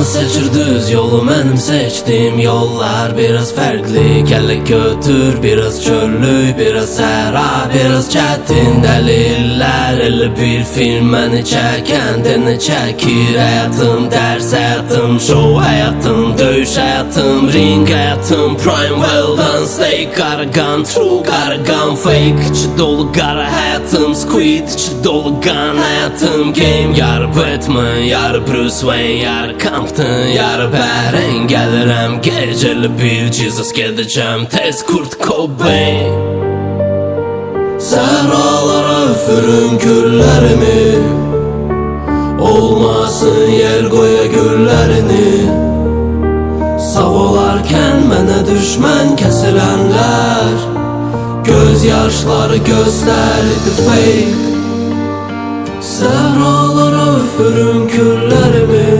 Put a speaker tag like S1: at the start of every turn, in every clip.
S1: Hamı seçir düz yolu, mənim seçdim yollar biraz fərqli. Gələ götür, biraz çöllük, biraz səhra, biraz çətin dəlillər. Elə bir film məni çəkəndini çəkir. Həyatım dərs, həyatım show, həyatım döyüş, həyatım ring, həyatım prime, well done steak. Qaragan true, qaragan fake, içi dolu qara həyatım squid, içi dolu qan həyatım game. Yarı Batman, yarı Bruce Wayne, yarı Compton, yarı Beren. Gəlirəm gecəli bir Jesus, gedəcəm tez Kurt Cobain. Səhralara üfürüm küllərimi, olmasın yer qoya güllərini. Sağ olarkən mənə düşmən kəsilənlər, göz yaşları göstərdi fake. Səhralara üfürüm küllərimi,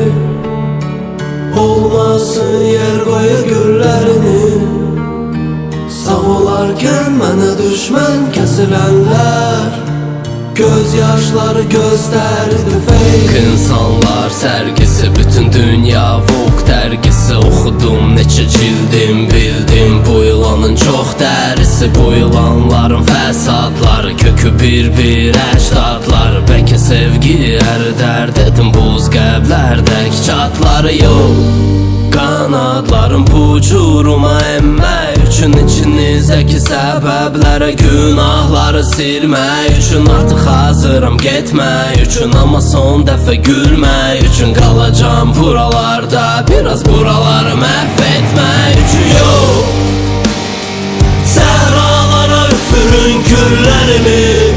S1: olmasın yer qoya güllərini. Sağ olarkən mənə düşmən kəsilənlər, göz yaşları göstərdi fake. İnsanlar sərgisi, bütün dünya Vogue dərgisi. Oxudum neçə cildim, bildim bu ilanın çox dərisi. Bu ilanların fəsadları, kökü bir-bir əcdadlar. Bəlkə sevgi əridər dedim buz qəblərdəki çatları. Yox, qanadlarım bu uçuruma enmək üçün, içinizdəki səbəblərə günahları silmək üçün. Artıq hazıram getmək üçün, amma son dəfə gülmək üçün. Qalacam buralarda, biraz buraları məhv etmək üçün. Yox, səhralara üfürün küllərimi,